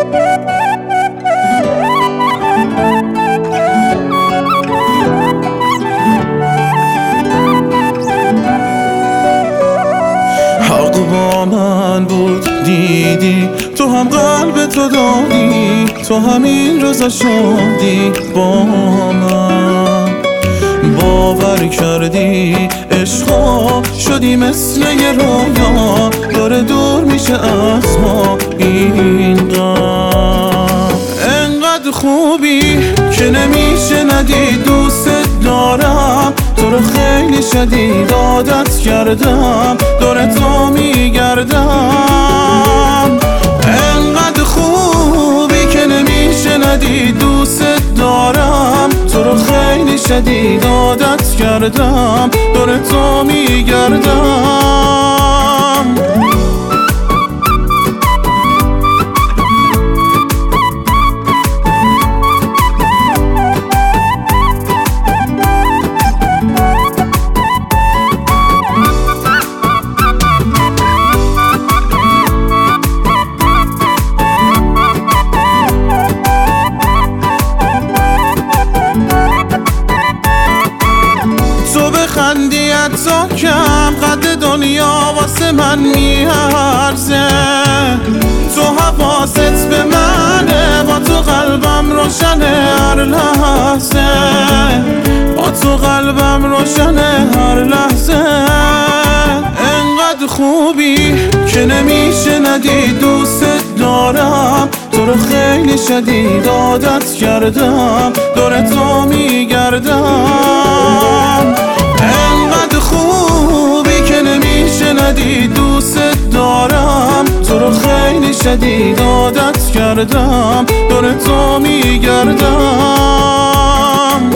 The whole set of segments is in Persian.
حق با من بود دیدی، تو هم قلب تو دادی، تو همین روزا شدی با من. باور کردی عشقا شدی مثل یه رویا، داره دور میشه از ما این غم. انقدر خوبی که نمیشه ندید، دوست دارم تو رو خیلی شدید عادت کردم، دور تو میگردم. انقدر خوبی که نمیشه ندید، دوست دارم تو رو خیلی شدید عادت کردم، دور تو میگردم. خندی حتی کم قد دنیا واسه من میارزه، تو حواست به منه، با تو قلبم روشنه هر لحظه، با تو قلبم روشنه هر لحظه. انقدر خوبی که نمیشه ندید، دوست دارم تو رو خیلی شدید عادت کردم، دور تو میگردم. انقدر خوبی که نمیشه ندید، دوست دارم تو رو خیلی شدید عادت کردم، دور تو میگردم.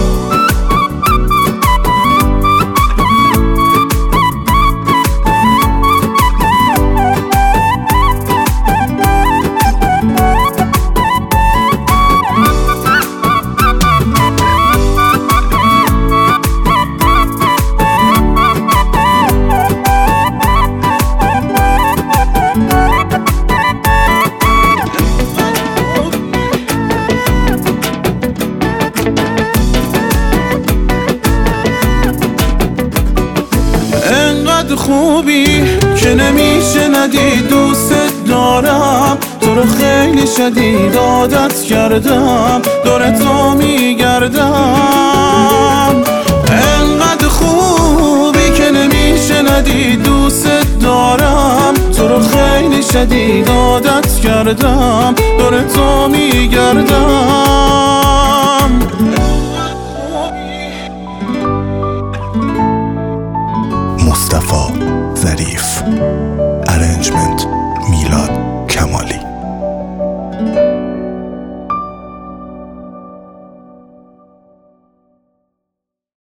خوبی که نمیشه ندید، دوست دارم تو رو خیلی شدید عادت کردم، دور تو میگردم. انقدر خوبی که نمیشه ندید، دوست دارم تو رو خیلی شدید عادت کردم، دور تو میگردم. مصطفی ظریف، ارنجمنت میلاد کمالی.